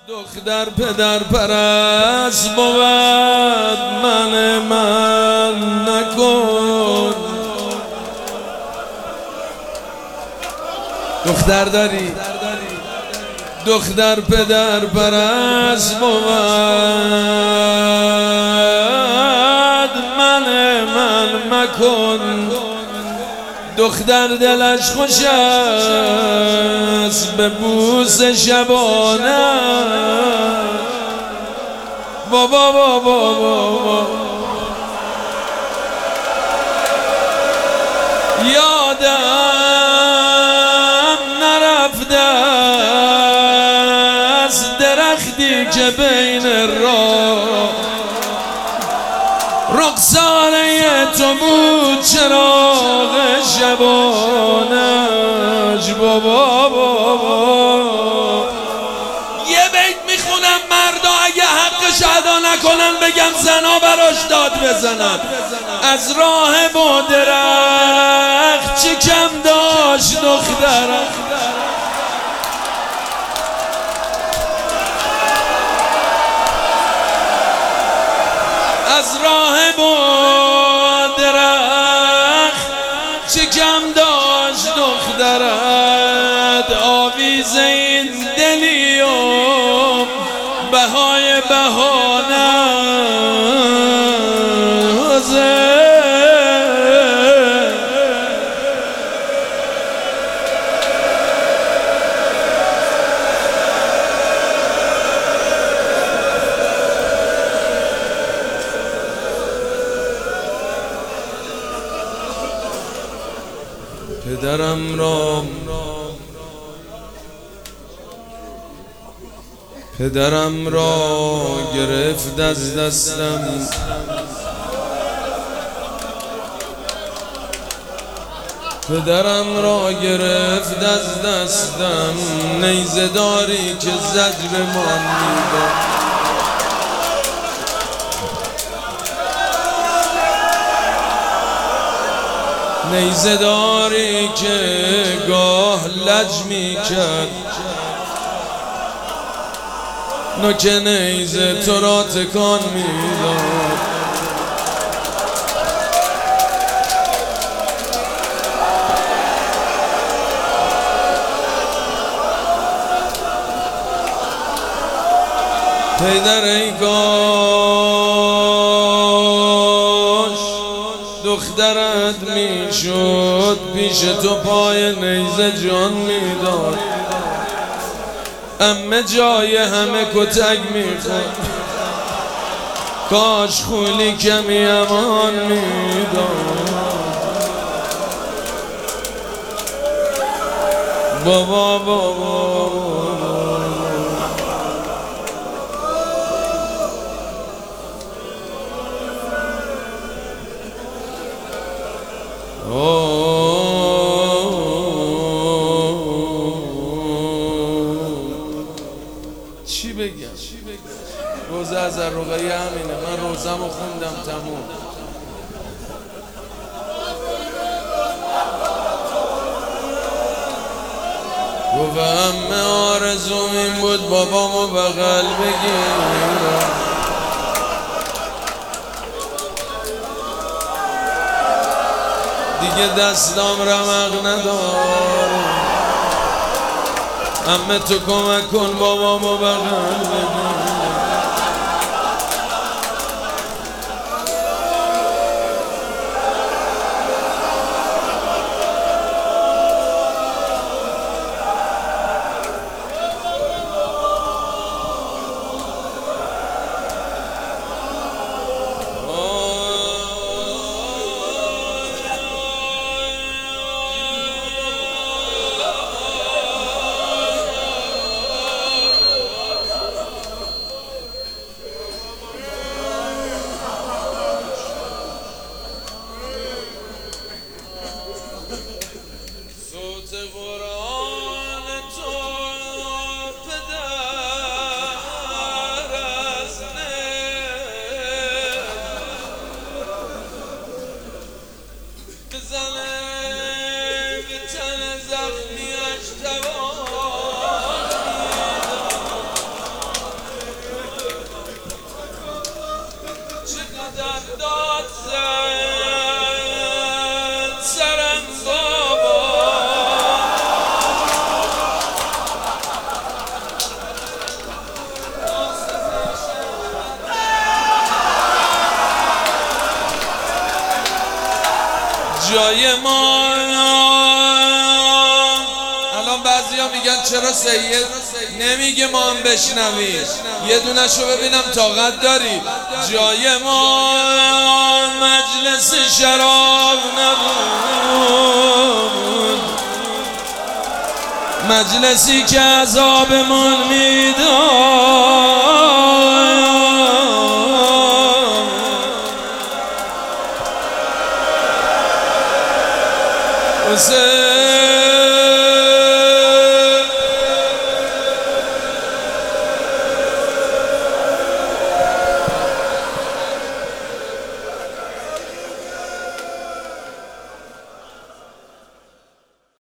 دختر پدر پرست بود، من نکن. دختر داری دختر پدر پرست بود، من مکن. دختر دلش خوش است به بوس شبانه. بابا بابا بابا یادم نرفته است درختی که بین راه رخساره تو بود چراغ شبانش. بابا بابا یه بیت میخونم مردا اگه حقش ادا نکنن بگم زنا براش داد بزنن. از راه با درخت چی کم داشت دخترم، از راه با درخت چه کم داشت دخترت. آویز این دلی و بهای بهانه. پدرم را گرفت از دستم، پدرم را گرفت از دستم. نیزه داری که زجر من میداد، نیزه داری که گاه لج میکرد. نوک نیزه تو را تکان میداد. پدر ای کاش دخترت میشد پیش تو پای نیزه جان میداد. امه جای همه کتک میخورد، کاش خولی کمی امان میداد. بابا بابا چی بگم؟ روزه از رقیه همینه. من روزم رو خوندم تموم. گفت همه آرزوم این بود بابامو بغل بگیرم. دیگه دستام رمق نداره. همه تو کمک کن بابامو بغل بگیرم. جای ما. الان بعضیا میگن چرا سید نمیگه ما هم بشنویم؟ یه دونشو ببینم طاقت داری؟ جای ما مجلس شراب نبود، مجلسی که عذابمون میداد.